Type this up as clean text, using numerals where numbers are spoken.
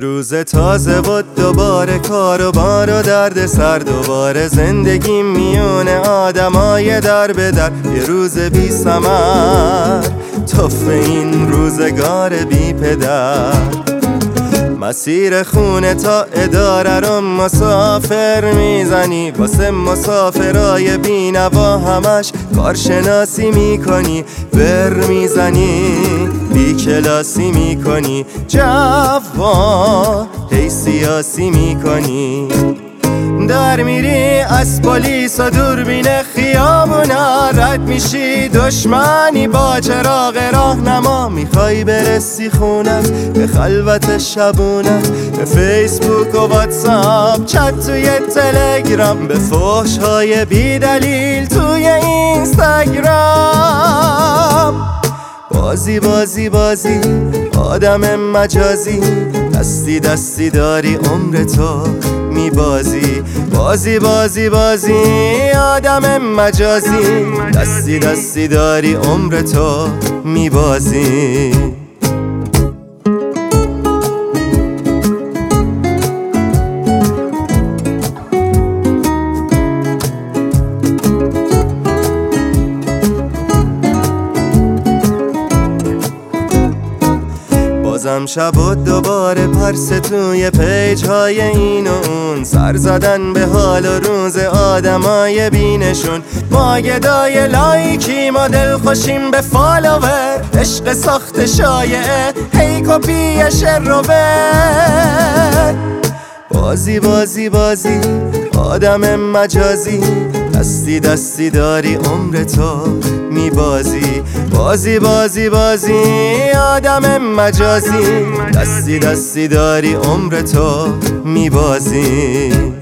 روز تازه و دوباره کار و بار و درد سر، دوباره زندگی میونه آدمای در به در. یه روز بی ثمر توف این روزگار بی پدر. مسیر خونه تا اداره رو مسافر میزنی، واسه مسافرای بی نوا همش کارشناسی میکنی. ور میزنی بی کلاسی میکنی، جوان هی سیاسی میکنی. در میری از پلیس و دوربین خیابونا، رد میشی دشمنی با چراغ راهنما. میخوای برسی خونت به خلوت شبونت، به فیسبوک و واتساپ چت توی تلگرام، به فحش‌های بی دلیل توی اینستاگرام. بازی بازی بازی آدم مجازی، دستی دستی داری عمر تو میبازی. بازی بازی بازی آدم مجازی، دستی دستی داری عمر تو میبازی. بازم شب و دوباره پرس توی پیج های این و اون، سر زدن به حال و روز آدمای بینشون. ما گدای لایکی ما دل خوشیم به فالوور، عشق ساخت شایعه هی کپی شروور. بازی بازی بازی آدم مجازی، دستی دستی داری عمر تو میبازی. بازی بازی بازی آدم مجازی، دستی دستی داری عمر تو میبازی.